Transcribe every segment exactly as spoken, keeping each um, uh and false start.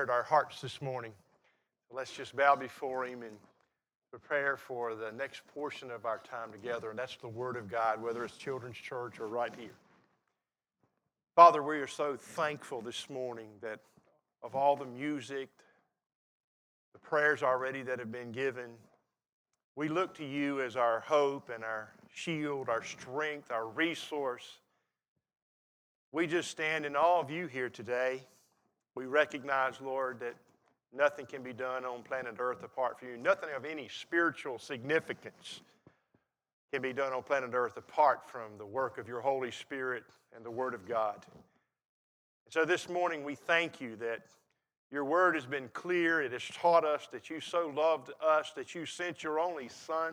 prepared our hearts this morning. Let's just bow before Him and prepare for the next portion of our time together, and that's the Word of God, whether it's Children's Church or right here. Father, we are so thankful this morning that of all the music, the prayers already that have been given, we look to You as our hope and our shield, our strength, our resource. We just stand in awe of You here today. We recognize, Lord, that nothing can be done on planet Earth apart from You. Nothing of any spiritual significance can be done on planet Earth apart from the work of Your Holy Spirit and the Word of God. And so this morning we thank You that Your Word has been clear. It has taught us that You so loved us that You sent Your only Son.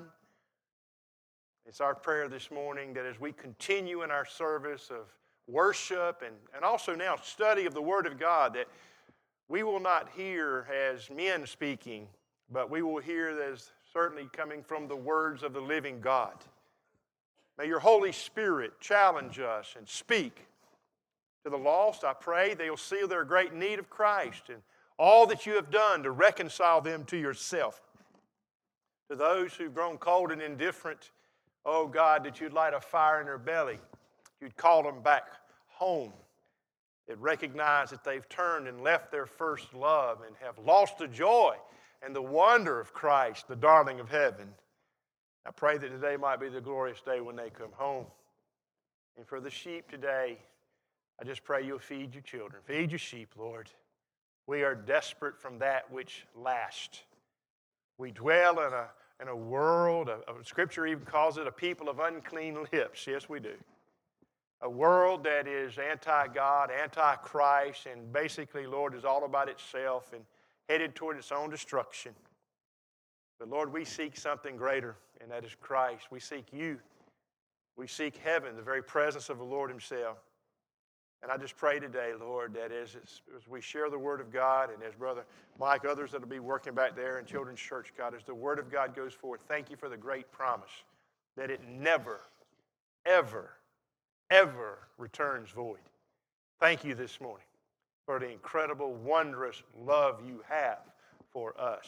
It's our prayer this morning that as we continue in our service of worship and, and also now study of the Word of God, that we will not hear as men speaking, but we will hear as certainly coming from the words of the living God. May Your Holy Spirit challenge us and speak to the lost. I pray they'll see their great need of Christ and all that You have done to reconcile them to Yourself. To those who've grown cold and indifferent, oh God, that You'd light a fire in their belly. You'd call them back home. They'd recognize that they've turned and left their first love and have lost the joy and the wonder of Christ, the darling of heaven. I pray that today might be the glorious day when they come home. And for the sheep today, I just pray You'll feed Your children. Feed Your sheep, Lord. We are desperate from that which lasts. We dwell in a, in a world, of, of Scripture even calls it a people of unclean lips. Yes, we do. A world that is anti-God, anti-Christ, and basically, Lord, is all about itself and headed toward its own destruction. But Lord, we seek something greater, and that is Christ. We seek You. We seek heaven, the very presence of the Lord Himself. And I just pray today, Lord, that as, as we share the Word of God, and as Brother Mike, others that will be working back there in Children's Church, God, as the Word of God goes forth, thank You for the great promise that it never, ever, ever returns void. Thank You this morning for the incredible, wondrous love You have for us.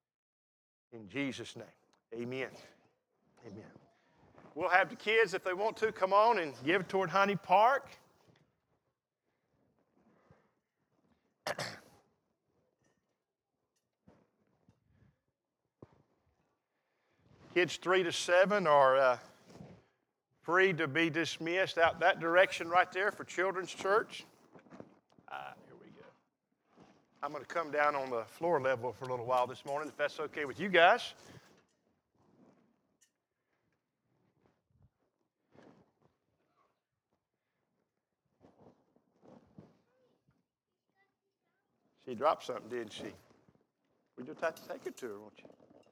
In Jesus' name, amen. Amen. We'll have the kids, if they want to, come on and give toward Honey Park. Kids three to seven are uh, free to be dismissed out that direction right there for Children's Church. Uh, here we go. I'm going to come down on the floor level for a little while this morning, if that's okay with you guys. She dropped something, didn't she? We just have to take it to her, won't you?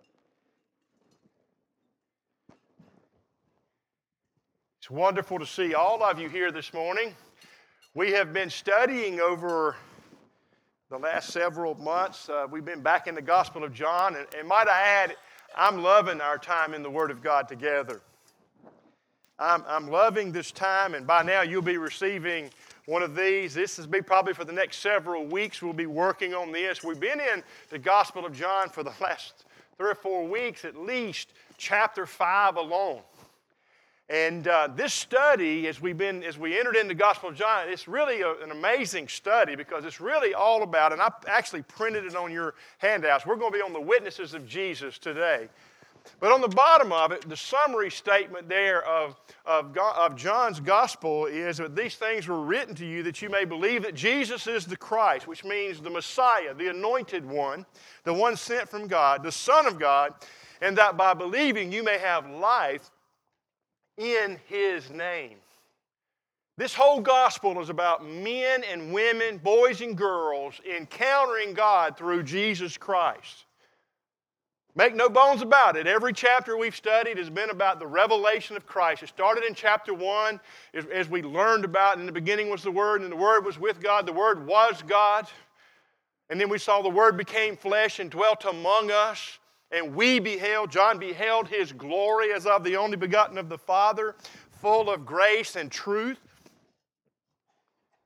It's wonderful to see all of you here this morning. We have been studying over the last several months. Uh, we've been back in the Gospel of John, and, and might I add, I'm loving our time in the Word of God together. I'm, I'm loving this time, and by now you'll be receiving one of these. This will be probably for the next several weeks. We'll be working on this. We've been in the Gospel of John for the last three or four weeks, at least chapter five alone. And uh, this study, as we've been, as we entered into the Gospel of John, it's really a, an amazing study because it's really all about, and I actually printed it on your handouts. We're going to be on the witnesses of Jesus today. But on the bottom of it, the summary statement there of, of, of John's Gospel is that these things were written to you that you may believe that Jesus is the Christ, which means the Messiah, the anointed one, the one sent from God, the Son of God, and that by believing you may have life in His name. This whole gospel is about men and women, boys and girls, encountering God through Jesus Christ. Make no bones about it. Every chapter we've studied has been about the revelation of Christ. It started in chapter one, as, as we learned about, in the beginning was the Word, and the Word was with God. The Word was God. And then we saw the Word became flesh and dwelt among us. And we beheld, John beheld His glory as of the only begotten of the Father, full of grace and truth.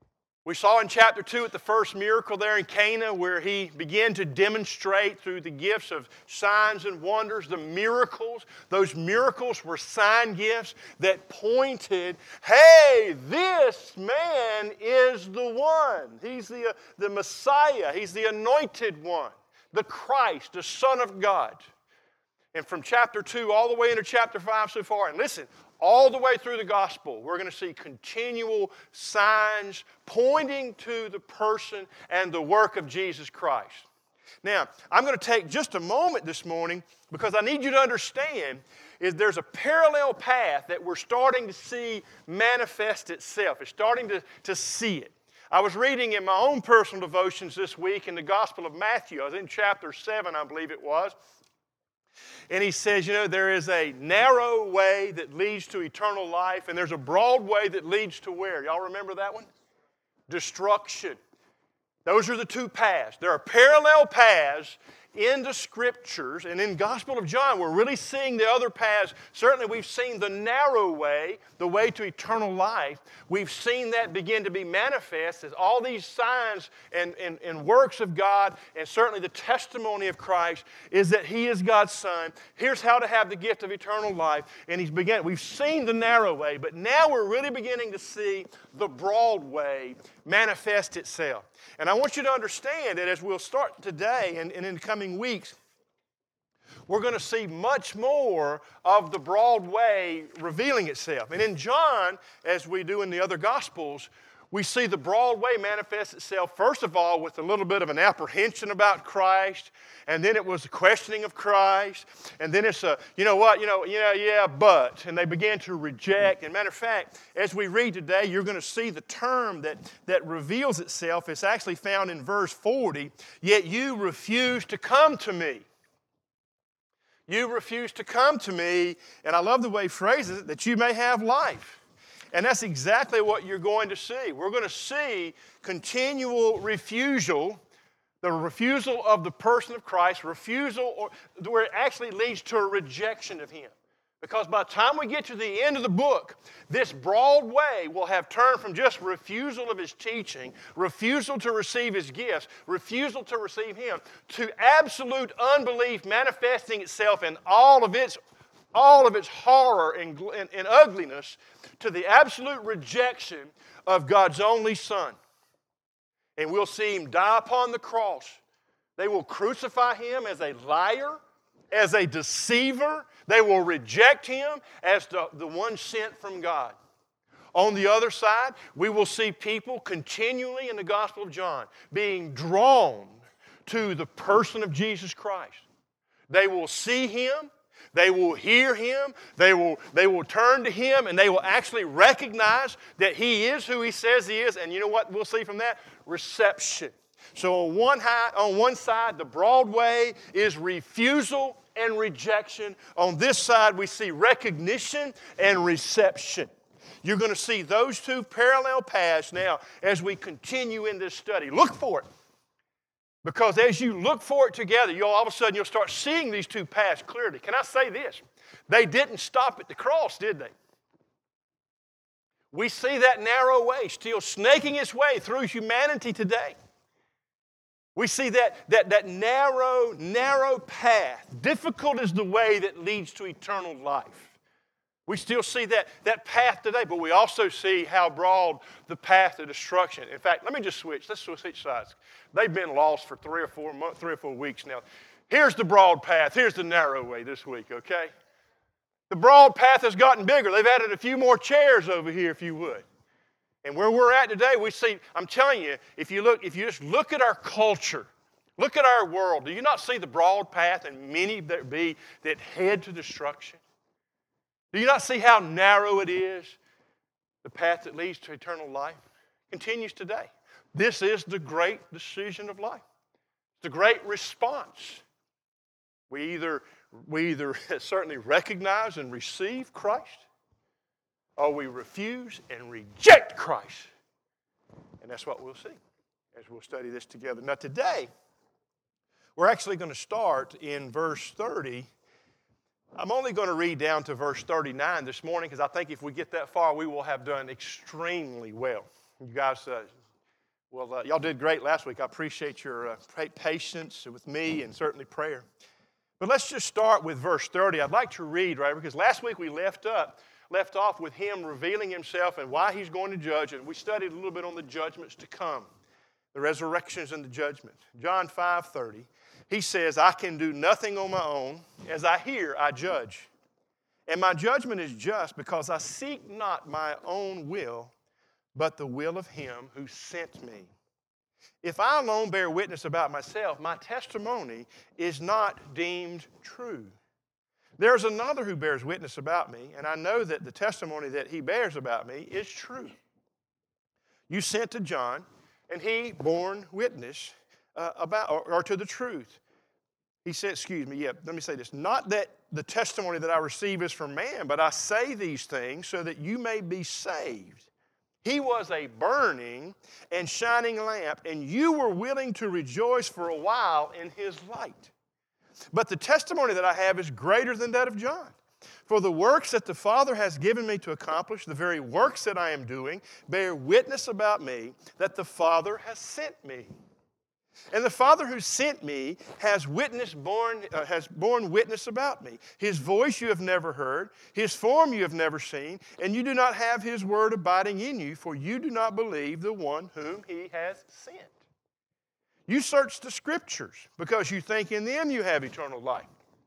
We saw in chapter two at the first miracle there in Cana where he began to demonstrate through the gifts of signs and wonders, the miracles. Those miracles were sign gifts that pointed, hey, this man is the one. He's the, uh, the Messiah. He's the anointed one, the Christ, the Son of God. And from chapter two all the way into chapter five so far, and listen, all the way through the gospel, we're going to see continual signs pointing to the person and the work of Jesus Christ. Now, I'm going to take just a moment this morning because I need you to understand is there's a parallel path that we're starting to see manifest itself. It's starting to, to see it. I was reading in my own personal devotions this week in the Gospel of Matthew. I was in chapter seven, I believe it was. And he says, you know, there is a narrow way that leads to eternal life, and there's a broad way that leads to where? Y'all remember that one? Destruction. Those are the two paths. There are parallel paths in the Scriptures, and in Gospel of John, we're really seeing the other paths. Certainly, we've seen the narrow way, the way to eternal life. We've seen that begin to be manifest as all these signs and, and, and works of God, and certainly the testimony of Christ is that He is God's Son. Here's how to have the gift of eternal life. And He's begun. We've seen the narrow way, but now we're really beginning to see the broad way manifest itself. And I want you to understand that as we'll start today and, and in the coming weeks, we're going to see much more of the broad way revealing itself. And in John, as we do in the other Gospels, we see the broad way manifest itself, first of all, with a little bit of an apprehension about Christ, and then it was the questioning of Christ, and then it's a, you know what, you know, yeah, yeah, but, and they began to reject. And matter of fact, as we read today, you're going to see the term that, that reveals itself. It's actually found in verse forty, yet you refuse to come to me. You refuse to come to me, and I love the way he phrases it, that you may have life. And that's exactly what you're going to see. We're going to see continual refusal, the refusal of the person of Christ, refusal or, where it actually leads to a rejection of Him. Because by the time we get to the end of the book, this broad way will have turned from just refusal of His teaching, refusal to receive His gifts, refusal to receive Him, to absolute unbelief manifesting itself in all of its all of its horror and, and, and ugliness, to the absolute rejection of God's only Son. And we'll see Him die upon the cross. They will crucify Him as a liar, as a deceiver. They will reject Him as the, the one sent from God. On the other side, we will see people continually in the Gospel of John being drawn to the person of Jesus Christ. They will see Him. They will hear Him, they will, they will turn to Him, and they will actually recognize that He is who He says He is. And you know what we'll see from that? Reception. So on one, high, on one side, the broad way is refusal and rejection. On this side, we see recognition and reception. You're going to see those two parallel paths now as we continue in this study. Look for it. Because as you look for it together, you'll all of a sudden you'll start seeing these two paths clearly. Can I say this? They didn't stop at the cross, did they? We see that narrow way still snaking its way through humanity today. We see that, that, that narrow, narrow path. Difficult is the way that leads to eternal life. We still see that, that path today, but we also see how broad the path to destruction. In fact, let me just switch. Let's switch sides. They've been lost for three or four months, three or four weeks now. Here's the broad path. Here's the narrow way this week, okay? The broad path has gotten bigger. They've added a few more chairs over here, if you would. And where we're at today, we see, I'm telling you, if you look, if you just look at our culture, look at our world, do you not see the broad path and many there be that head to destruction? Do you not see how narrow it is? The path that leads to eternal life continues today. This is the great decision of life. The great response. We either, we either certainly recognize and receive Christ, or we refuse and reject Christ. And that's what we'll see as we'll study this together. Now today, we're actually going to start in verse thirty. I'm only going to read down to verse thirty-nine this morning because I think if we get that far, we will have done extremely well. You guys, uh, Well, uh, y'all did great last week. I appreciate your uh, patience with me and certainly prayer. But let's just start with verse thirty. I'd like to read, right, because last week we left up, left off with him revealing himself and why he's going to judge, and we studied a little bit on the judgments to come, the resurrections and the judgment. John five thirty, he says, I can do nothing on my own. As I hear, I judge. And my judgment is just because I seek not my own will, but the will of him who sent me. If I alone bear witness about myself, my testimony is not deemed true. There's another who bears witness about me, and I know that the testimony that he bears about me is true. You sent to John, and he borne witness uh, about, or, or to the truth. He said, excuse me, yeah, let me say this. Not that the testimony that I receive is from man, but I say these things so that you may be saved. He was a burning and shining lamp, and you were willing to rejoice for a while in his light. But the testimony that I have is greater than that of John. For the works that the Father has given me to accomplish, the very works that I am doing, bear witness about me that the Father has sent me. And the Father who sent me has witness borne, uh, has borne witness about me. His voice you have never heard, his form you have never seen, and you do not have his word abiding in you, for you do not believe the one whom he has sent. You search the Scriptures because you think in them you have eternal life.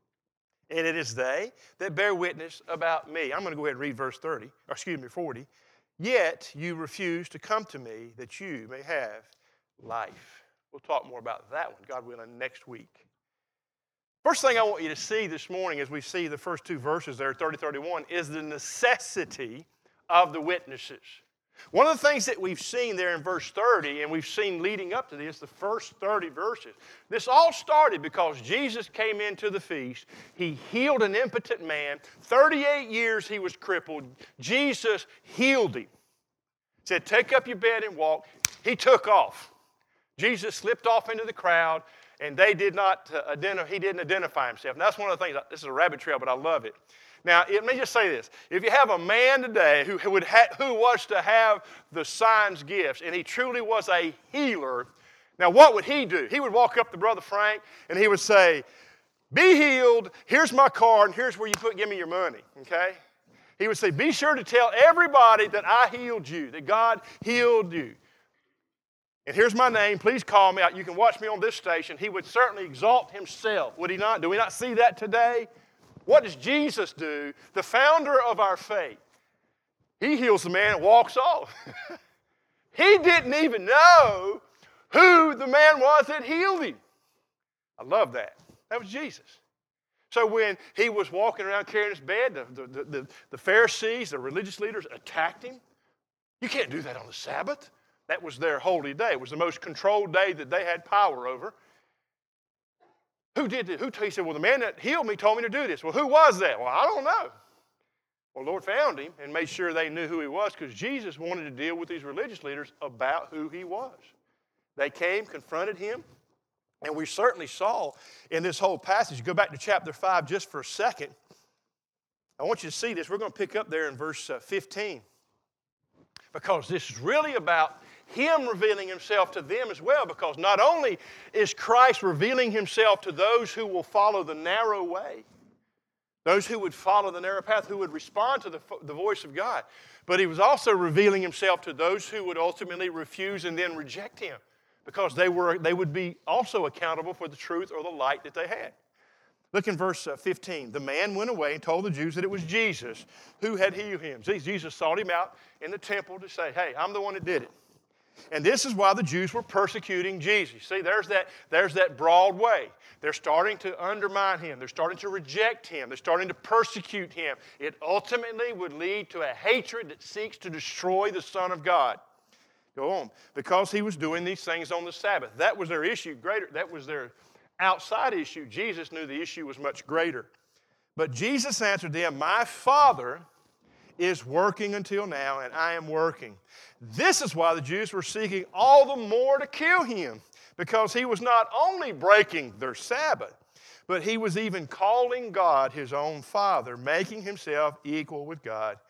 And it is they that bear witness about me. I'm going to go ahead and read verse thirty, or excuse me, forty. Yet you refuse to come to me that you may have life. We'll talk more about that one, God willing, next week. First thing I want you to see this morning as we see the first two verses there, thirty, thirty-one, is the necessity of the witnesses. One of the things that we've seen there in verse thirty, and we've seen leading up to this, the first thirty verses, this all started because Jesus came into the feast. He healed an impotent man. thirty-eight years he was crippled. Jesus healed him. Said, take up your bed and walk. He took off. Jesus slipped off into the crowd, and they did not uh, identify, he didn't identify himself. And that's one of the things, this is a rabbit trail, but I love it. Now, let me just say this. If you have a man today who, who, would ha- who was to have the signs gifts, and he truly was a healer, now what would he do? He would walk up to Brother Frank, and he would say, be healed, here's my card, and here's where you put, give me your money, okay? He would say, be sure to tell everybody that I healed you, that God healed you. And here's my name, please call me out. You can watch me on this station. He would certainly exalt himself, would he not? Do we not see that today? What does Jesus do? The founder of our faith. He heals the man and walks off. He didn't even know who the man was that healed him. I love that. That was Jesus. So when he was walking around carrying his bed, the, the, the, the Pharisees, the religious leaders attacked him. You can't do that on the Sabbath. That was their holy day. It was the most controlled day that they had power over. Who did it? Who, he said, well, the man that healed me told me to do this. Well, who was that? Well, I don't know. Well, the Lord found him and made sure they knew who he was because Jesus wanted to deal with these religious leaders about who he was. They came, confronted him, and we certainly saw in this whole passage, go back to chapter five just for a second. I want you to see this. We're going to pick up there in verse uh, fifteen because this is really about him revealing himself to them as well, because not only is Christ revealing himself to those who will follow the narrow way, those who would follow the narrow path, who would respond to the, the voice of God, but he was also revealing himself to those who would ultimately refuse and then reject him, because they were they would be also accountable for the truth or the light that they had. Look in verse fifteen. The man went away and told the Jews that it was Jesus who had healed him. Jesus sought him out in the temple to say, hey, I'm the one that did it. And this is why the Jews were persecuting Jesus. See, there's that, there's that broad way. They're starting to undermine him. They're starting to reject him. They're starting to persecute him. It ultimately would lead to a hatred that seeks to destroy the Son of God. Go on. Because he was doing these things on the Sabbath. That was their issue. Greater. That was their outside issue. Jesus knew the issue was much greater. But Jesus answered them, my Father is working until now, and I am working. This is why the Jews were seeking all the more to kill him, because he was not only breaking their Sabbath, but he was even calling God his own Father, making himself equal with God.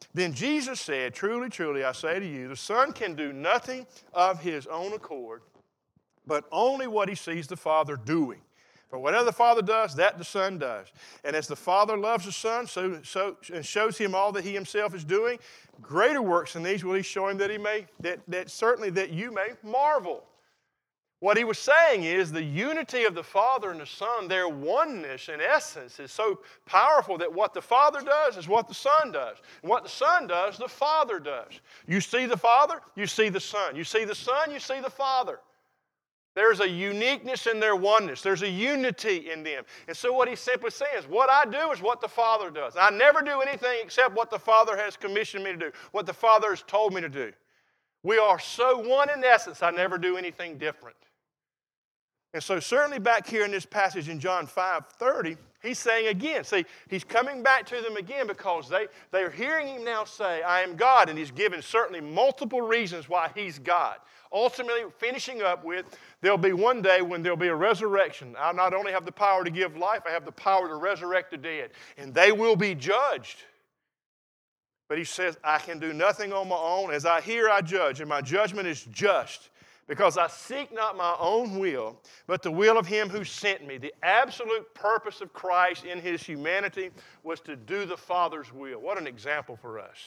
Then Jesus said, truly, truly, I say to you, the Son can do nothing of his own accord, but only what he sees the Father doing. For whatever the Father does, that the Son does. And as the Father loves the Son, so, so and shows him all that he himself is doing, greater works than these will he show him that he may, that, that certainly that you may marvel. What he was saying is the unity of the Father and the Son, their oneness in essence is so powerful that what the Father does is what the Son does. And what the Son does, the Father does. You see the Father, you see the Son. You see the Son, you see the Father. There's a uniqueness in their oneness. There's a unity in them. And so what he's simply saying is, what I do is what the Father does. I never do anything except what the Father has commissioned me to do, what the Father has told me to do. We are so one in essence, I never do anything different. And so certainly back here in this passage in John five thirty, he's saying again, see, he's coming back to them again because they, they're hearing him now say, I am God, and he's given certainly multiple reasons why he's God. Ultimately, finishing up with, there'll be one day when there'll be a resurrection. I not only have the power to give life, I have the power to resurrect the dead. And they will be judged. But he says, I can do nothing on my own. As I hear, I judge, and my judgment is just. Because I seek not my own will, but the will of him who sent me. The absolute purpose of Christ in his humanity was to do the Father's will. What an example for us.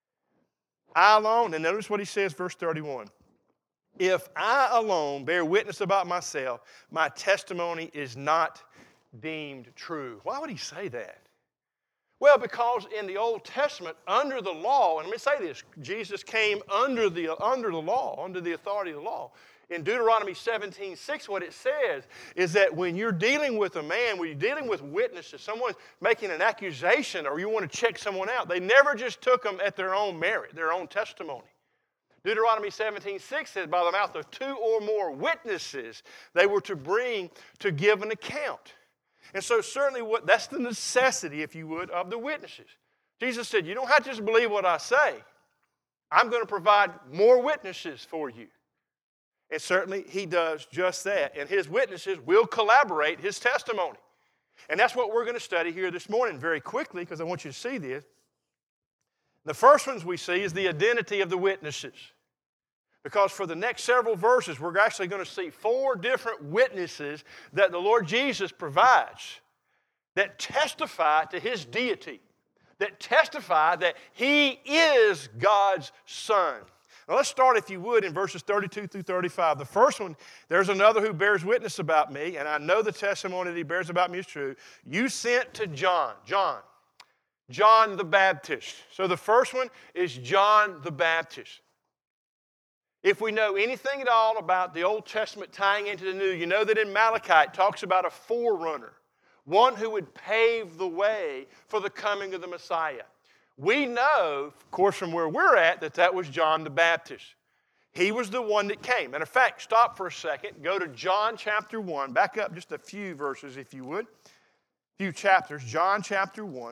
I alone, and notice what he says, verse thirty-one. If I alone bear witness about myself, my testimony is not deemed true. Why would he say that? Well, because in the Old Testament, under the law, and let me say this, Jesus came under the, under the law, under the authority of the law. In Deuteronomy seventeen six, what it says is that when you're dealing with a man, when you're dealing with witnesses, someone's making an accusation or you want to check someone out, they never just took them at their own merit, their own testimony. Deuteronomy seventeen six says, by the mouth of two or more witnesses, they were to bring to give an account. And so certainly what, that's the necessity, if you would, of the witnesses. Jesus said, you don't have to just believe what I say. I'm going to provide more witnesses for you. And certainly he does just that. And his witnesses will collaborate his testimony. And that's what we're going to study here this morning very quickly because I want you to see this. The first ones we see is the identity of the witnesses. Because for the next several verses, we're actually going to see four different witnesses that the Lord Jesus provides that testify to his deity, that testify that he is God's Son. Now let's start, if you would, in verses thirty-two through thirty-five. The first one, there's another who bears witness about me, and I know the testimony that he bears about me is true. You sent to John, John, John the Baptist. So the first one is John the Baptist. If we know anything at all about the Old Testament tying into the New, you know that in Malachi it talks about a forerunner, one who would pave the way for the coming of the Messiah. We know, of course, from where we're at, that that was John the Baptist. He was the one that came. Matter of fact, stop for a second. Go to John chapter one. Back up just a few verses, if you would. A few chapters. John chapter one.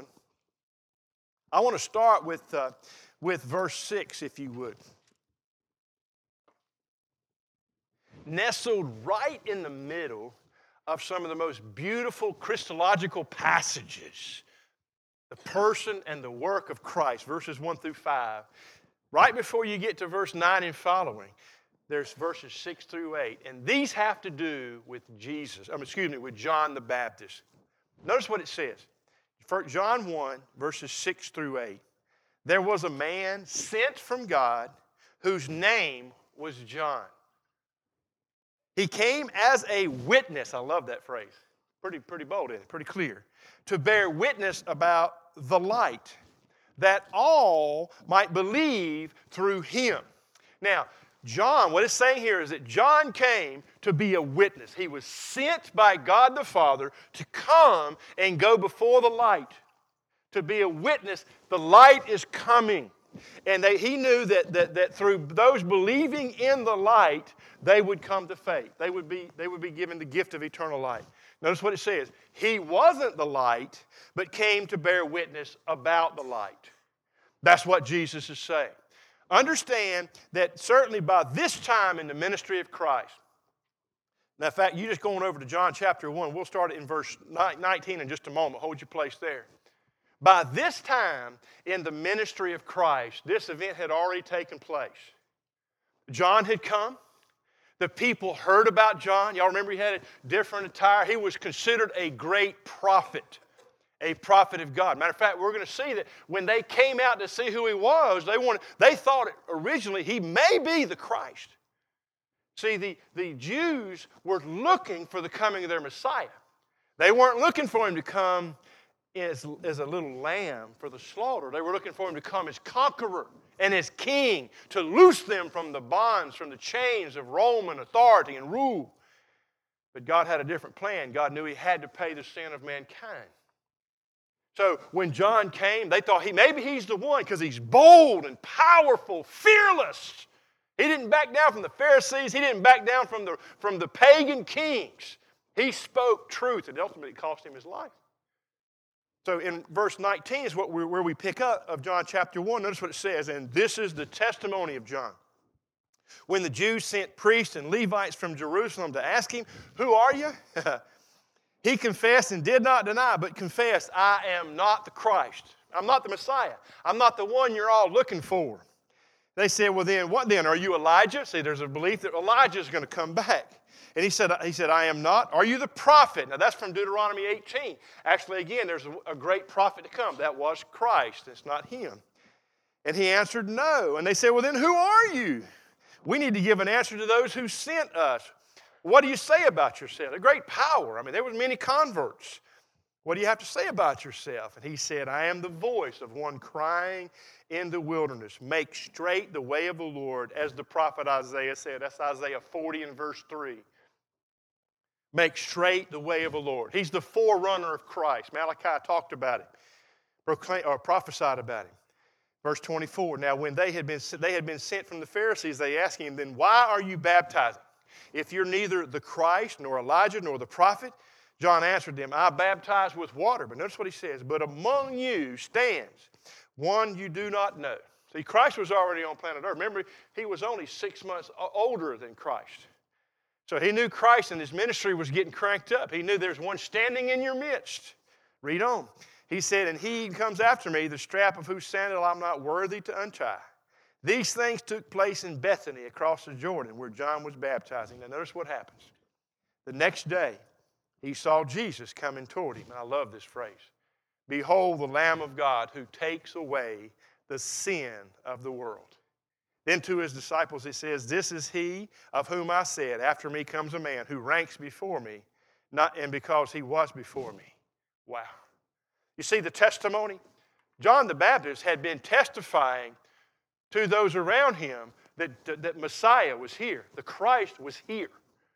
I want to start with, uh, with verse six, if you would. Nestled right in the middle of some of the most beautiful Christological passages, the person and the work of Christ, verses one through five. Right before you get to verse nine and following, there's verses six through eight. And these have to do with Jesus, um, excuse me, with John the Baptist. Notice what it says. First John one, verses six through eight. There was a man sent from God whose name was John. He came as a witness. I love that phrase. Pretty, pretty bold, isn't it? Pretty clear. To bear witness about the light, that all might believe through him. Now, John, what it's saying here is that John came to be a witness. He was sent by God the Father to come and go before the light, to be a witness. The light is coming. And they, he knew that, that, that through those believing in the light, they would come to faith. They would be, they would be given the gift of eternal life. Notice what it says. He wasn't the light, but came to bear witness about the light. That's what Jesus is saying. Understand that certainly by this time in the ministry of Christ, now in fact, you just going over to John chapter one, we'll start in verse nineteen in just a moment. Hold your place there. By this time in the ministry of Christ, this event had already taken place. John had come. The people heard about John. Y'all remember he had a different attire. He was considered a great prophet, a prophet of God. Matter of fact, we're going to see that when they came out to see who he was, they wanted, they thought originally he may be the Christ. See, the, the Jews were looking for the coming of their Messiah. They weren't looking for him to come as, as a little lamb for the slaughter. They were looking for him to come as conqueror and as king, to loose them from the bonds, from the chains of Roman authority and rule. But God had a different plan. God knew he had to pay the sin of mankind. So when John came, they thought he maybe he's the one because he's bold and powerful, fearless. He didn't back down from the Pharisees. He didn't back down from the, from the pagan kings. He spoke truth, and ultimately it cost him his life. So in verse nineteen is what we, where we pick up of John chapter one. Notice what it says, and this is the testimony of John. When the Jews sent priests and Levites from Jerusalem to ask him, who are you? He confessed and did not deny, but confessed, I am not the Christ. I'm not the Messiah. I'm not the one you're all looking for. They said, well then, what then? Are you Elijah? See, there's a belief that Elijah is going to come back. And he said, he said, I am not. Are you the prophet? Now, that's from Deuteronomy eighteen. Actually, again, there's a, a great prophet to come. That was Christ. It's not him. And he answered, no. And they said, well, then who are you? We need to give an answer to those who sent us. What do you say about yourself? A great power. I mean, there were many converts. What do you have to say about yourself? And he said, I am the voice of one crying in the wilderness. Make straight the way of the Lord, as the prophet Isaiah said. That's Isaiah forty and verse three. Make straight the way of the Lord. He's the forerunner of Christ. Malachi talked about him, proclaim, or prophesied about him. Verse twenty-four, now when they had been they had been sent from the Pharisees, they asked him, then why are you baptizing? If you're neither the Christ, nor Elijah, nor the prophet. John answered them, I baptize with water. But notice what he says, but among you stands one you do not know. See, Christ was already on planet Earth. Remember, he was only six months older than Christ. So he knew Christ and his ministry was getting cranked up. He knew there's one standing in your midst. Read on. He said, and he comes after me, the strap of whose sandal I'm not worthy to untie. These things took place in Bethany across the Jordan where John was baptizing. Now notice what happens. The next day, he saw Jesus coming toward him. And I love this phrase. Behold the Lamb of God who takes away the sin of the world. Then to his disciples he says, this is he of whom I said, after me comes a man who ranks before me, not and because he was before me. Wow. You see the testimony? John the Baptist had been testifying to those around him that, that, that Messiah was here. The Christ was here.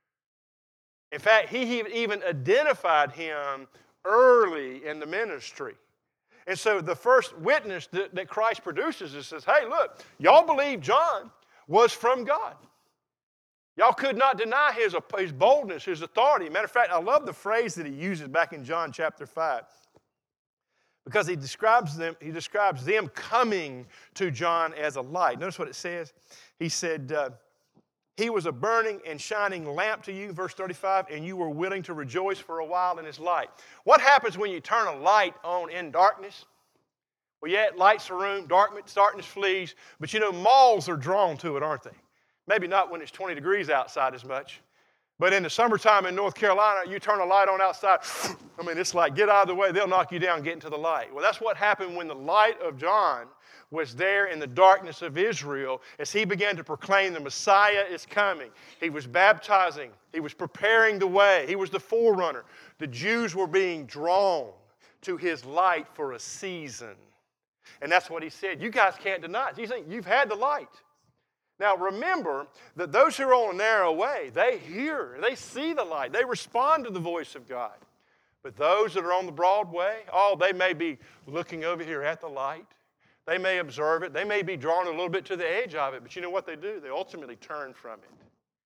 In fact, he even identified him early in the ministry. And so the first witness that, that Christ produces is says, hey, look, y'all believe John was from God. Y'all could not deny his, his boldness, his authority. Matter of fact, I love the phrase that he uses back in John chapter five. Because he describes them, he describes them coming to John as a light. Notice what it says. He said, uh, he was a burning and shining lamp to you, verse thirty-five, and you were willing to rejoice for a while in his light. What happens when you turn a light on in darkness? Well, yeah, it lights a room, darkness, darkness flees, but you know, moths are drawn to it, aren't they? Maybe not when it's twenty degrees outside as much. But in the summertime in North Carolina, you turn a light on outside, I mean, it's like, get out of the way, they'll knock you down, get into the light. Well, that's what happened when the light of John was there in the darkness of Israel as he began to proclaim the Messiah is coming. He was baptizing. He was preparing the way. He was the forerunner. The Jews were being drawn to his light for a season. And that's what he said. You guys can't deny it. You think you've had the light. Now remember that those who are on a narrow way, they hear, they see the light. They respond to the voice of God. But those that are on the broad way, oh, they may be looking over here at the light. They may observe it. They may be drawn a little bit to the edge of it. But you know what they do? They ultimately turn from it.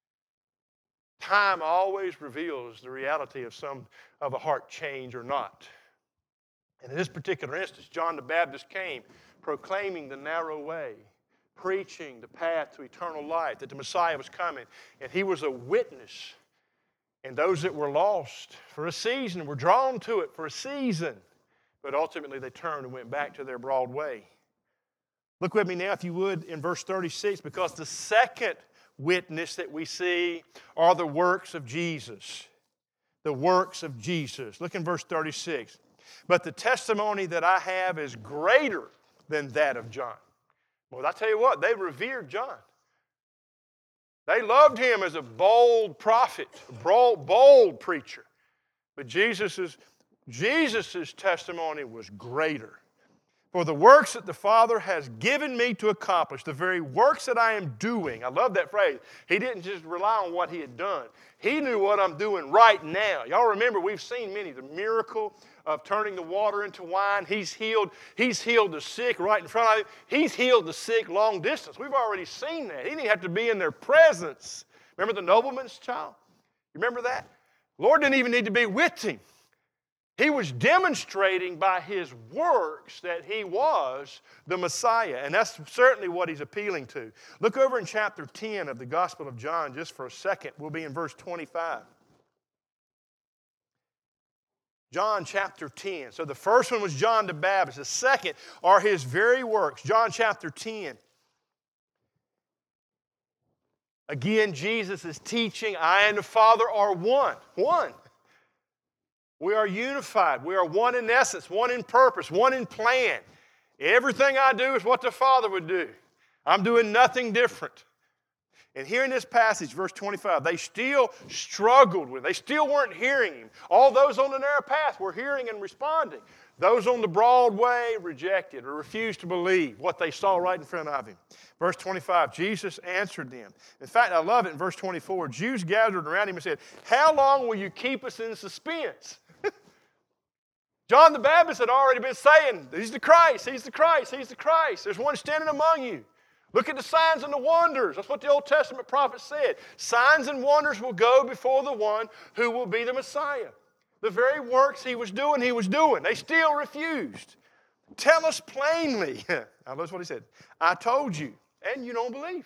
Time always reveals the reality of some of a heart change or not. And in this particular instance, John the Baptist came proclaiming the narrow way, preaching the path to eternal life, that the Messiah was coming. And he was a witness. And those that were lost for a season were drawn to it for a season. But ultimately they turned and went back to their broad way. Look with me now, if you would, in verse thirty-six, because the second witness that we see are the works of Jesus. The works of Jesus. Look in verse thirty-six. But the testimony that I have is greater than that of John. Well, I tell you what, they revered John. They loved him as a bold prophet, a bold, bold preacher. But Jesus' Jesus's testimony was greater. For the works that the Father has given me to accomplish, the very works that I am doing. I love that phrase. He didn't just rely on what he had done. He knew what I'm doing right now. Y'all remember, we've seen many. The miracle of turning the water into wine. He's healed, he's healed the sick right in front of him. He's healed the sick long distance. We've already seen that. He didn't have to be in their presence. Remember the nobleman's child? You remember that? The Lord didn't even need to be with him. He was demonstrating by his works that he was the Messiah. And that's certainly what he's appealing to. Look over in chapter ten of the Gospel of John just for a second. We'll be in verse twenty-five. John chapter ten. So the first one was John the Baptist. The second are his very works. John chapter ten. Again, Jesus is teaching, I and the Father are one. One. We are unified. We are one in essence, one in purpose, one in plan. Everything I do is what the Father would do. I'm doing nothing different. And here in this passage, verse twenty-five, they still struggled with it. They still weren't hearing him. All those on the narrow path were hearing and responding. Those on the broad way rejected or refused to believe what they saw right in front of him. Verse twenty-five, Jesus answered them. In fact, I love it in verse twenty-four. Jews gathered around him and said, how long will you keep us in suspense? John the Baptist had already been saying, he's the Christ, he's the Christ, he's the Christ. There's one standing among you. Look at the signs and the wonders. That's what the Old Testament prophet said. Signs and wonders will go before the one who will be the Messiah. The very works he was doing, he was doing. They still refused. Tell us plainly. Now, that's what he said. I told you, and you don't believe.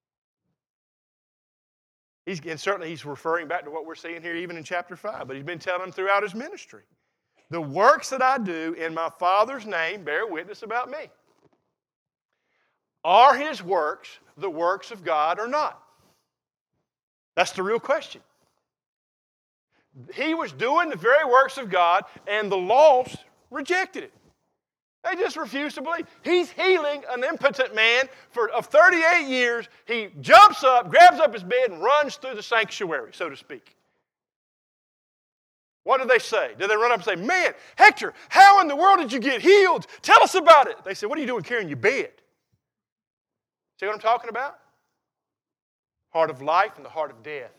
He's, and certainly he's referring back to what we're seeing here even in chapter five, but he's been telling them throughout his ministry. The works that I do in my Father's name bear witness about me. Are his works the works of God or not? That's the real question. He was doing the very works of God, and the lost rejected it. They just refused to believe. He's healing an impotent man for of thirty-eight years. He jumps up, grabs up his bed, and runs through the sanctuary, so to speak. What did they say? Did they run up and say, man, Hector, how in the world did you get healed? Tell us about it. They said, what are you doing carrying your bed? See what I'm talking about? Heart of life and the heart of death.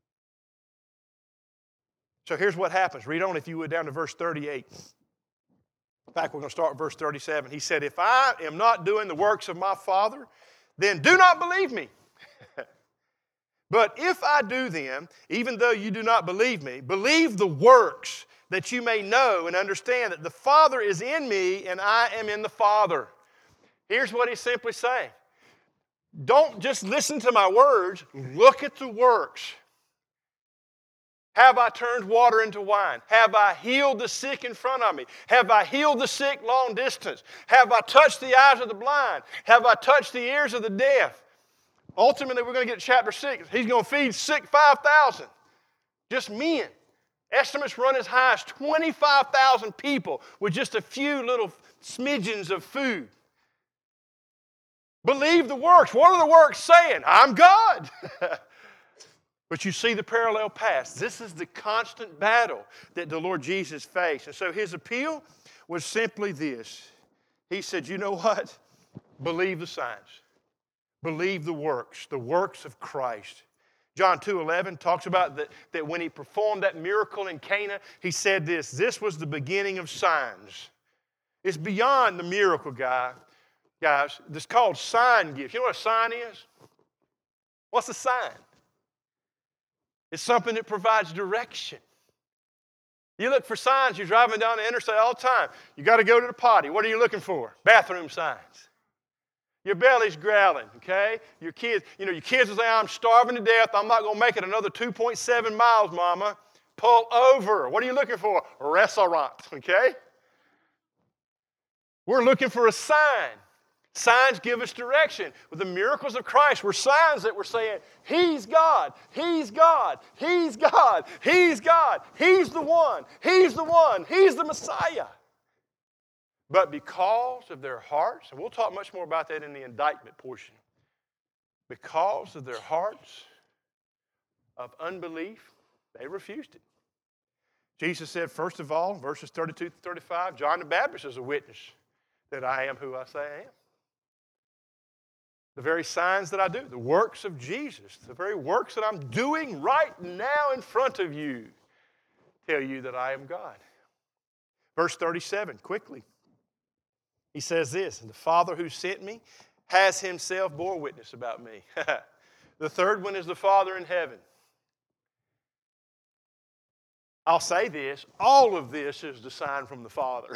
So here's what happens. Read on, if you would, down to verse thirty-eight. In fact, we're going to start with verse thirty-seven. He said, if I am not doing the works of my Father, then do not believe me. But if I do them, even though you do not believe me, believe the works, that you may know and understand that the Father is in me and I am in the Father. Here's what he's simply saying. Don't just listen to my words, look at the works. Have I turned water into wine? Have I healed the sick in front of me? Have I healed the sick long distance? Have I touched the eyes of the blind? Have I touched the ears of the deaf? Ultimately, we're going to get to chapter six. He's going to feed sick five thousand. Just men. Estimates run as high as twenty-five thousand people with just a few little smidgens of food. Believe the works. What are the works saying? I'm God. But you see the parallel paths. This is the constant battle that the Lord Jesus faced. And so his appeal was simply this. He said, you know what? Believe the signs. Believe the works, the works of Christ. John two eleven talks about that, that when he performed that miracle in Cana, he said this, this was the beginning of signs. It's beyond the miracle, guy. Guys, it's called sign gifts. You know what a sign is? What's a sign? It's something that provides direction. You look for signs, you're driving down the interstate all the time. You got to go to the potty. What are you looking for? Bathroom signs. Your belly's growling, okay? Your kids, you know, your kids will say, I'm starving to death. I'm not going to make it another two point seven miles, Mama. Pull over. What are you looking for? A restaurant, okay? We're looking for a sign. Signs give us direction. With the miracles of Christ were signs that were saying, He's God, He's God, He's God, He's God, He's the one, He's the one, He's the Messiah. But because of their hearts, and we'll talk much more about that in the indictment portion, because of their hearts of unbelief, they refused it. Jesus said, first of all, verses thirty-two to thirty-five, John the Baptist is a witness that I am who I say I am. The very signs that I do, the works of Jesus, the very works that I'm doing right now in front of you, tell you that I am God. Verse thirty-seven, quickly. He says this, and the Father who sent me has himself bore witness about me. The third one is the Father in heaven. I'll say this, all of this is the sign from the Father.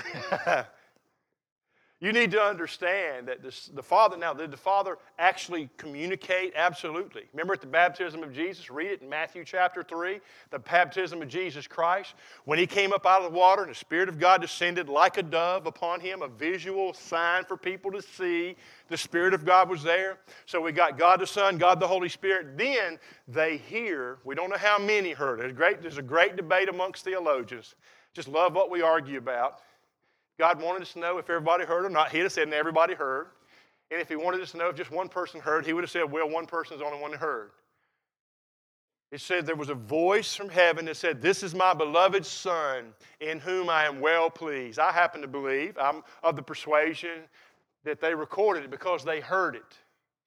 You need to understand that this, the Father, now did the Father actually communicate? Absolutely. Remember at the baptism of Jesus, read it in Matthew chapter three, the baptism of Jesus Christ. When He came up out of the water and the Spirit of God descended like a dove upon Him, a visual sign for people to see. The Spirit of God was there. So we got God the Son, God the Holy Spirit. Then they hear, we don't know how many heard it. There's, great, there's a great debate amongst theologians. Just love what we argue about. God wanted us to know if everybody heard or not. He'd have said, and everybody heard. And if He wanted us to know if just one person heard, He would have said, well, one person is the only one that heard. It said there was a voice from heaven that said, this is my beloved Son in whom I am well pleased. I happen to believe, I'm of the persuasion that they recorded it because they heard it.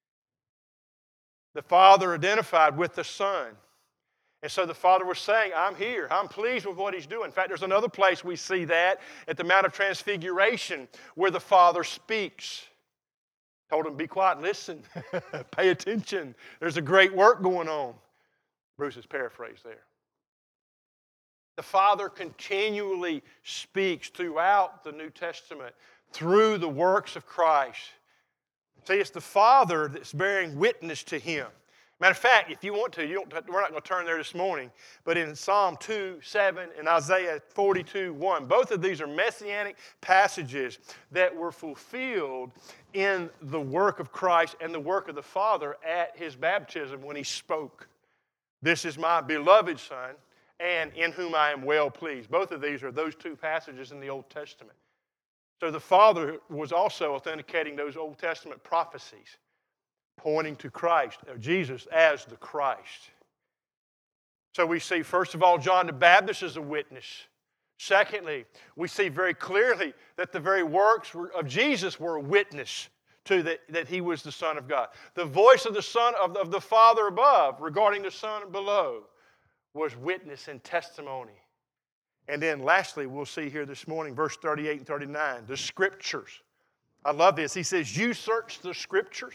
The Father identified with the Son. And so the Father was saying, I'm here. I'm pleased with what He's doing. In fact, there's another place we see that at the Mount of Transfiguration where the Father speaks. Told him, be quiet, listen, pay attention. There's a great work going on. Bruce's paraphrase there. The Father continually speaks throughout the New Testament through the works of Christ. See, it's the Father that's bearing witness to Him. Matter of fact, if you want to, you don't, we're not going to turn there this morning, but in Psalm two, seven, and Isaiah forty-two, one, both of these are messianic passages that were fulfilled in the work of Christ and the work of the Father at His baptism when He spoke. This is my beloved Son, and in whom I am well pleased. Both of these are those two passages in the Old Testament. So the Father was also authenticating those Old Testament prophecies, pointing to Christ, or Jesus as the Christ. So we see, first of all, John the Baptist is a witness. Secondly, we see very clearly that the very works of Jesus were a witness to that, that He was the Son of God. The voice of the Son of the, of the Father above regarding the Son below was witness and testimony. And then lastly, we'll see here this morning, verse thirty-eight and thirty-nine, the Scriptures. I love this. He says, you search the Scriptures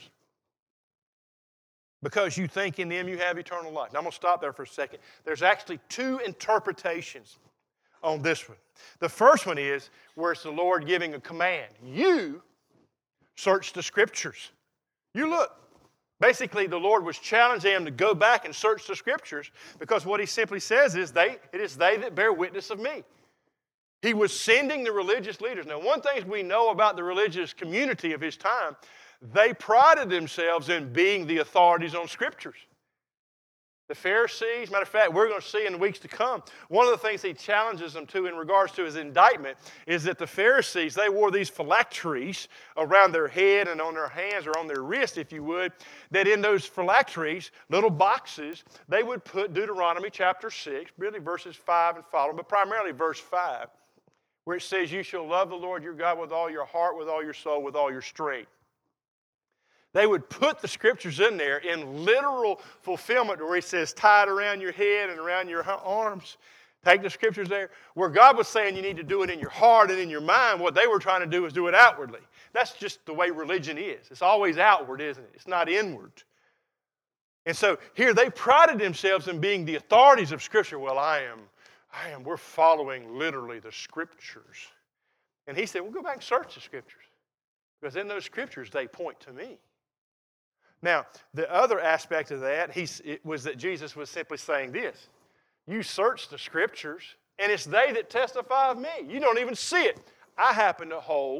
because you think in them you have eternal life. Now, I'm going to stop there for a second. There's actually two interpretations on this one. The first one is where it's the Lord giving a command. You search the Scriptures. You look. Basically, the Lord was challenging them to go back and search the Scriptures because what He simply says is, they, it is they that bear witness of me. He was sending the religious leaders. Now, one thing we know about the religious community of His time, they prided themselves in being the authorities on Scriptures. The Pharisees, matter of fact, we're going to see in the weeks to come, one of the things He challenges them to in regards to His indictment is that the Pharisees, they wore these phylacteries around their head and on their hands or on their wrist, if you would, that in those phylacteries, little boxes, they would put Deuteronomy chapter six, really verses five and following, but primarily verse five, where it says, you shall love the Lord your God with all your heart, with all your soul, with all your strength. They would put the Scriptures in there in literal fulfillment where He says, tie it around your head and around your arms. Take the Scriptures there. Where God was saying you need to do it in your heart and in your mind, what they were trying to do is do it outwardly. That's just the way religion is. It's always outward, isn't it? It's not inward. And so here they prided themselves in being the authorities of Scripture. Well, I am, I am, we're following literally the Scriptures. And He said, well, go back and search the Scriptures. Because in those Scriptures, they point to me. Now, the other aspect of that he, it was that Jesus was simply saying this. You search the Scriptures, and it's they that testify of me. You don't even see it. I happen to hold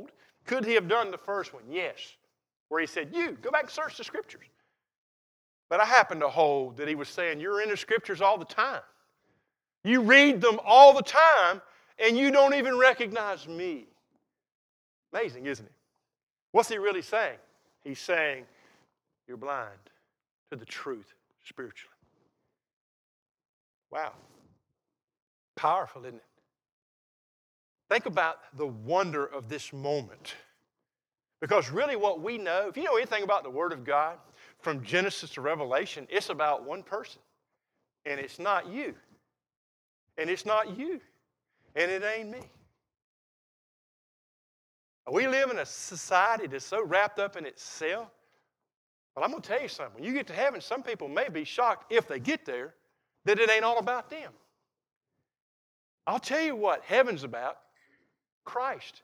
Could he have done the first one? Yes. Where he said, you, go back and search the Scriptures. But I happen to hold that he was saying, you're in the Scriptures all the time. You read them all the time, and you don't even recognize me. Amazing, isn't it? What's he really saying? He's saying, you're blind to the truth spiritually. Wow. Powerful, isn't it? Think about the wonder of this moment. Because really what we know, if you know anything about the Word of God, from Genesis to Revelation, it's about one person. And it's not you. And it's not you. And it ain't me. We live in a society that's so wrapped up in itself. But I'm going to tell you something. When you get to heaven, some people may be shocked, if they get there, that it ain't all about them. I'll tell you what heaven's about. Christ.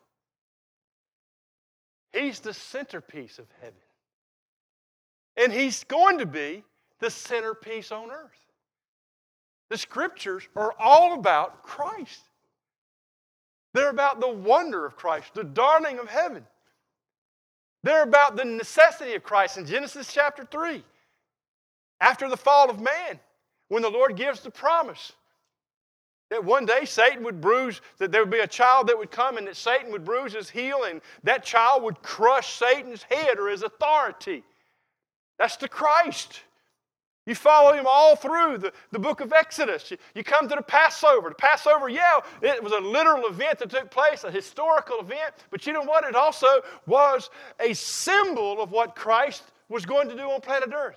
He's the centerpiece of heaven. And he's going to be the centerpiece on earth. The Scriptures are all about Christ. They're about the wonder of Christ, the dawning of heaven. They're about the necessity of Christ in Genesis chapter three. After the fall of man, when the Lord gives the promise that one day Satan would bruise, that there would be a child that would come and that Satan would bruise his heel and that child would crush Satan's head or his authority. That's the Christ. You follow him all through the, the book of Exodus. You, you come to the Passover. The Passover, yeah, it was a literal event that took place, a historical event, but you know what? It also was a symbol of what Christ was going to do on planet Earth.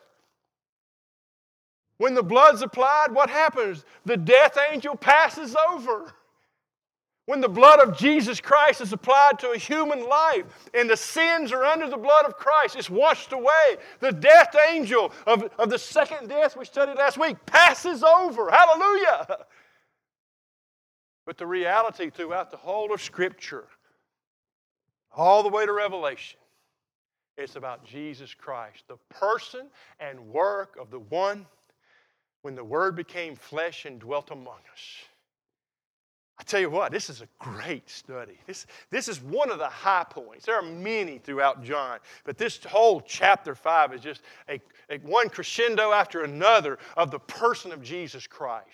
When the blood's applied, what happens? The death angel passes over. When the blood of Jesus Christ is applied to a human life and the sins are under the blood of Christ, it's washed away. The death angel of, of the second death we studied last week passes over. Hallelujah! But the reality throughout the whole of Scripture, all the way to Revelation, it's about Jesus Christ, the person and work of the one when the Word became flesh and dwelt among us. I tell you what, this is a great study. This, this is one of the high points. There are many throughout John, but this whole chapter five is just a, a one crescendo after another of the person of Jesus Christ.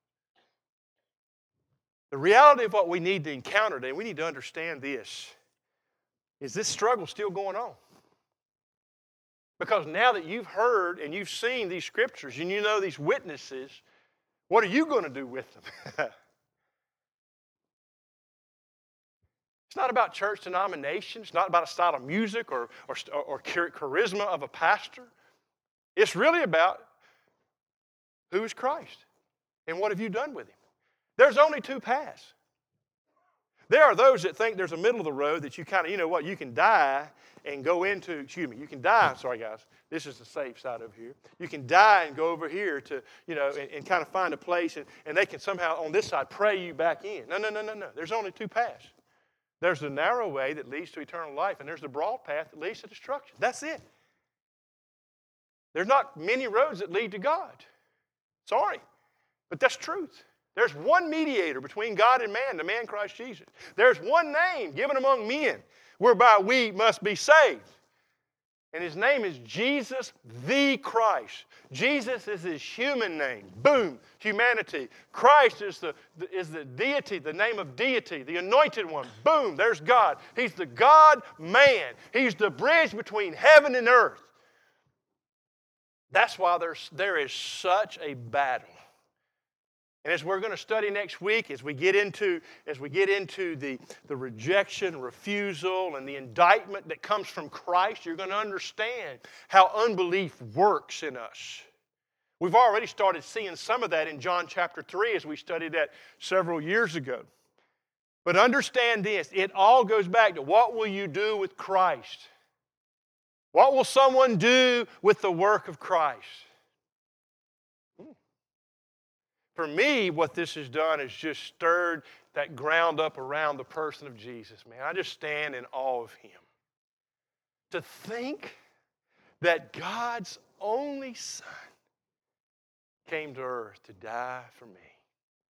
The reality of what we need to encounter today, we need to understand this, is this struggle still going on. Because now that you've heard and you've seen these Scriptures and you know these witnesses, what are you going to do with them? It's not about church denomination. It's not about a style of music or, or, or charisma of a pastor. It's really about who is Christ and what have you done with him. There's only two paths. There are those that think there's a middle of the road that you kind of, you know what, you can die and go into, excuse me, you can die, sorry guys, this is the safe side over here. You can die and go over here to, you know, and, and kind of find a place and, and they can somehow on this side pray you back in. No, no, no, no, no. There's only two paths. There's the narrow way that leads to eternal life, and there's the broad path that leads to destruction. That's it. There's not many roads that lead to God. Sorry, but that's truth. There's one mediator between God and man, the man Christ Jesus. There's one name given among men whereby we must be saved. And his name is Jesus the Christ. Jesus is his human name. Boom, humanity. Christ is the, is the deity, the name of deity, the anointed one. Boom, there's God. He's the God-man. He's the bridge between heaven and earth. That's why there's, there is such a battle. And as we're going to study next week, as we get into, as we get into the, the rejection, refusal, and the indictment that comes from Christ, you're going to understand how unbelief works in us. We've already started seeing some of that in John chapter three as we studied that several years ago. But understand this, it all goes back to what will you do with Christ? What will someone do with the work of Christ? For me, what this has done is just stirred that ground up around the person of Jesus, man. I just stand in awe of him. To think that God's only Son came to earth to die for me.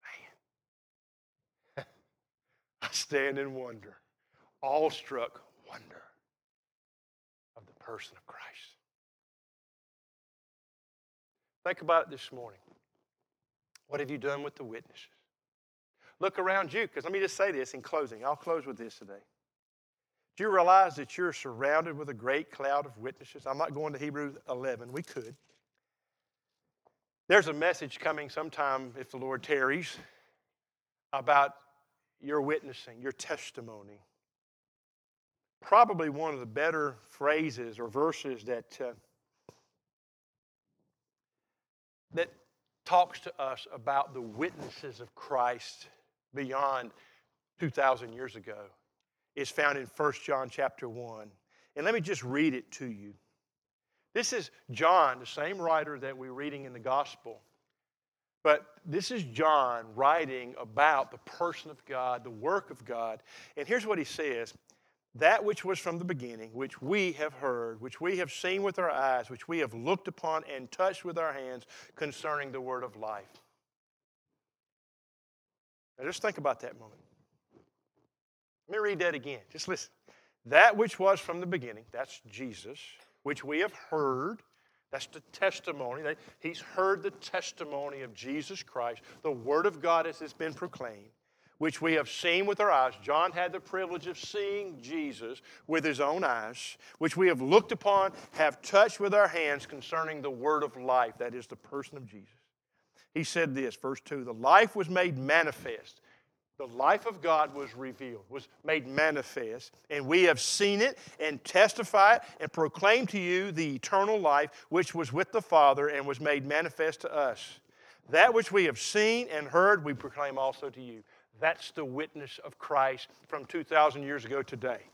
Man. I stand in wonder, awestruck. wonder of the person of Christ. Think about it this morning. What have you done with the witnesses? Look around you, because let me just say this in closing. I'll close with this today. Do you realize that you're surrounded with a great cloud of witnesses? I'm not going to Hebrews eleven. We could. There's a message coming sometime, if the Lord tarries, about your witnessing, your testimony. Probably one of the better phrases or verses that, uh, that talks to us about the witnesses of Christ beyond two thousand years ago is found in First John chapter one. And let me just read it to you. This is John, the same writer that we're reading in the gospel. But this is John writing about the person of God, the work of God. And here's what he says. That which was from the beginning, which we have heard, which we have seen with our eyes, which we have looked upon and touched with our hands concerning the word of life. Now just think about that moment. Let me read that again. Just listen. That which was from the beginning, that's Jesus, which we have heard, that's the testimony. He's heard the testimony of Jesus Christ, the Word of God as it's been proclaimed, which we have seen with our eyes. John had the privilege of seeing Jesus with his own eyes, which we have looked upon, have touched with our hands concerning the Word of life, that is the person of Jesus. He said this, verse two, the life was made manifest. The life of God was revealed, was made manifest, and we have seen it and testify it and proclaim to you the eternal life which was with the Father and was made manifest to us. That which we have seen and heard we proclaim also to you. That's the witness of Christ from two thousand years ago today.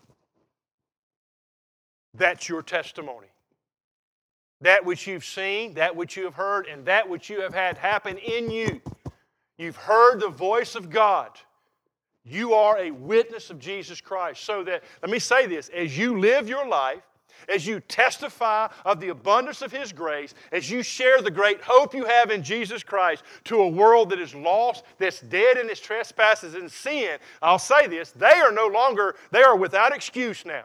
That's your testimony. That which you've seen, that which you have heard, and that which you have had happen in you. You've heard the voice of God. You are a witness of Jesus Christ. So that, let me say this, as you live your life, as you testify of the abundance of His grace, as you share the great hope you have in Jesus Christ to a world that is lost, that's dead in its trespasses and sin, I'll say this, they are no longer, they are without excuse now.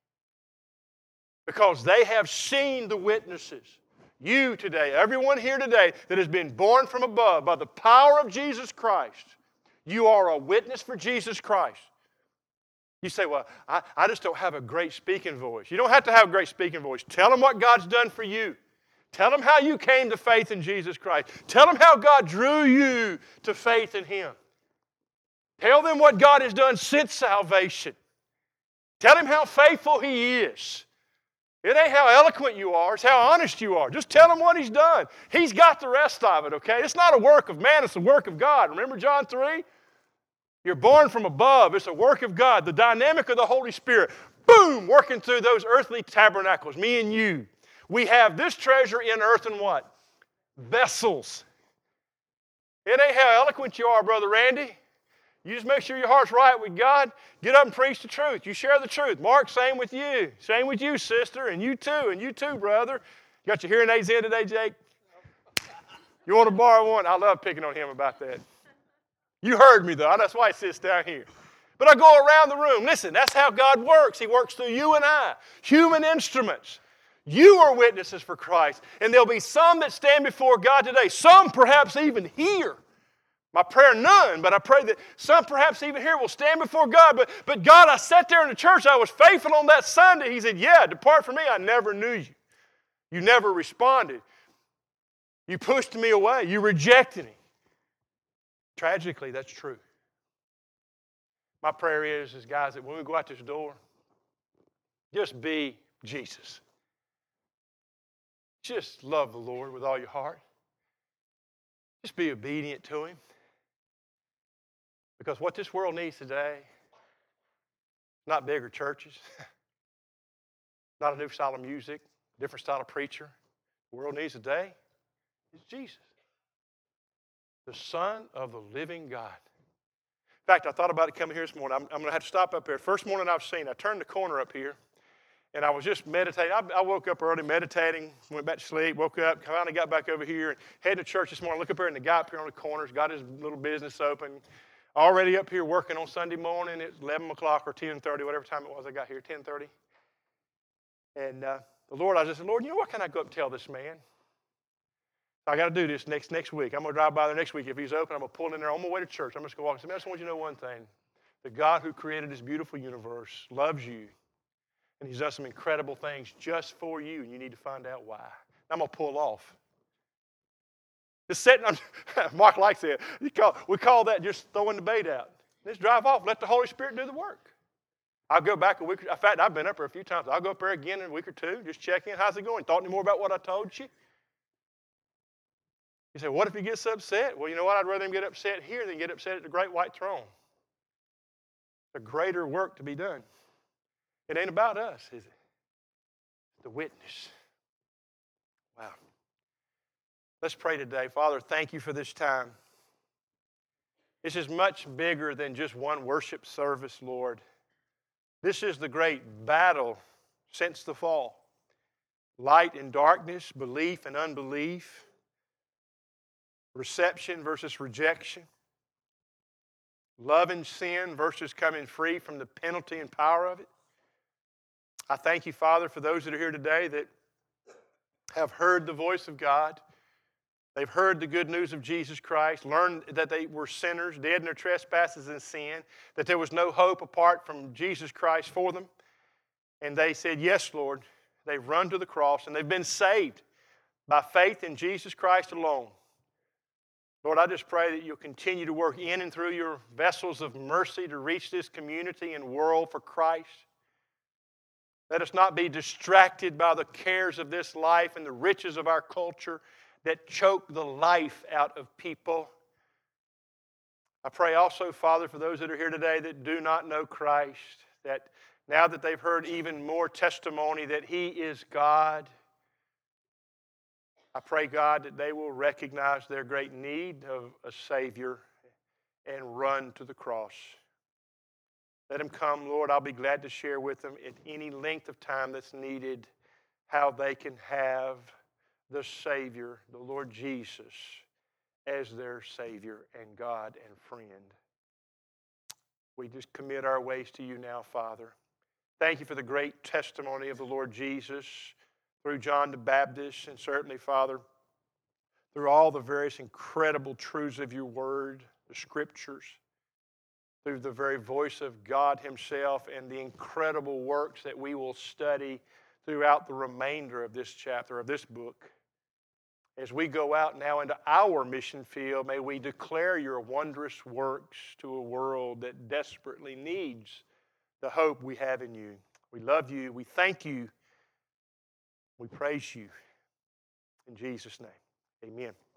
Because they have seen the witnesses. You today, everyone here today that has been born from above by the power of Jesus Christ, you are a witness for Jesus Christ. You say, well, I, I just don't have a great speaking voice. You don't have to have a great speaking voice. Tell them what God's done for you. Tell them how you came to faith in Jesus Christ. Tell them how God drew you to faith in Him. Tell them what God has done since salvation. Tell them how faithful He is. It ain't how eloquent you are, it's how honest you are. Just tell him what He's done. He's got the rest of it, okay? It's not a work of man, it's a work of God. Remember John three? You're born from above. It's a work of God. The dynamic of the Holy Spirit, boom, working through those earthly tabernacles, me and you. We have this treasure in earthen what? Vessels. It ain't how eloquent you are, Brother Randy. You just make sure your heart's right with God. Get up and preach the truth. You share the truth. Mark, same with you. Same with you, sister, and you too, and you too, brother. You got your hearing aids in today, Jake? You want to borrow one? I love picking on him about that. You heard me, though. That's why he sits down here. But I go around the room. Listen, that's how God works. He works through you and I, human instruments. You are witnesses for Christ. And there'll be some that stand before God today, some perhaps even here. My prayer, none, but I pray that some perhaps even here will stand before God. But, but God, I sat there in the church, I was faithful on that Sunday. He said, yeah, depart from me, I never knew you. You never responded. You pushed me away. You rejected me. Tragically, that's true. My prayer is, is, guys, that when we go out this door, just be Jesus. Just love the Lord with all your heart. Just be obedient to Him. Because what this world needs today, not bigger churches, not a new style of music, different style of preacher. The world needs today is Jesus, the Son of the living God. In fact, I thought about it coming here this morning. I'm, I'm going to have to stop up here. First morning I've seen, I turned the corner up here, and I was just meditating. I, I woke up early meditating, went back to sleep, woke up, finally got back over here, and headed to church this morning. Look up here, and the guy up here on the corner's got his little business open. Already up here working on Sunday morning at eleven o'clock or ten thirty, whatever time it was I got here, ten thirty. And uh, the Lord, I just said, Lord, you know what, can I go up and tell this man? I got to do this next next week. I'm going to drive by there next week. If he's open, I'm going to pull in there on my way to church. I'm just going to walk and say, man, I just want you to know one thing. The God who created this beautiful universe loves you. And he's done some incredible things just for you. And you need to find out why. I'm going to pull off. Just sitting on, Mark likes it. You call, we call that just throwing the bait out. Just drive off. Let the Holy Spirit do the work. I'll go back a week. In fact, I've been up there a few times. I'll go up there again in a week or two. Just check in. How's it going? Thought any more about what I told you? You say, what if he gets upset? Well, you know what? I'd rather him get upset here than get upset at the great white throne. There's greater work to be done. It ain't about us, is it? It's the witness. Wow. Let's pray today. Father, thank you for this time. This is much bigger than just one worship service, Lord. This is the great battle since the fall. Light and darkness, belief and unbelief. Reception versus rejection. Love and sin versus coming free from the penalty and power of it. I thank you, Father, for those that are here today that have heard the voice of God. They've heard the good news of Jesus Christ, learned that they were sinners, dead in their trespasses and sin, that there was no hope apart from Jesus Christ for them. And they said, yes, Lord. They've run to the cross and they've been saved by faith in Jesus Christ alone. Lord, I just pray that you'll continue to work in and through your vessels of mercy to reach this community and world for Christ. Let us not be distracted by the cares of this life and the riches of our culture that choke the life out of people. I pray also, Father, for those that are here today that do not know Christ, that now that they've heard even more testimony that He is God, I pray, God, that they will recognize their great need of a Savior and run to the cross. Let them come, Lord. I'll be glad to share with them at any length of time that's needed how they can have the Savior, the Lord Jesus, as their Savior and God and friend. We just commit our ways to you now, Father. Thank you for the great testimony of the Lord Jesus through John the Baptist, and certainly, Father, through all the various incredible truths of your word, the scriptures, through the very voice of God himself and the incredible works that we will study throughout the remainder of this chapter, of this book. As we go out now into our mission field, may we declare your wondrous works to a world that desperately needs the hope we have in you. We love you. We thank you. We praise you. In Jesus' name, amen.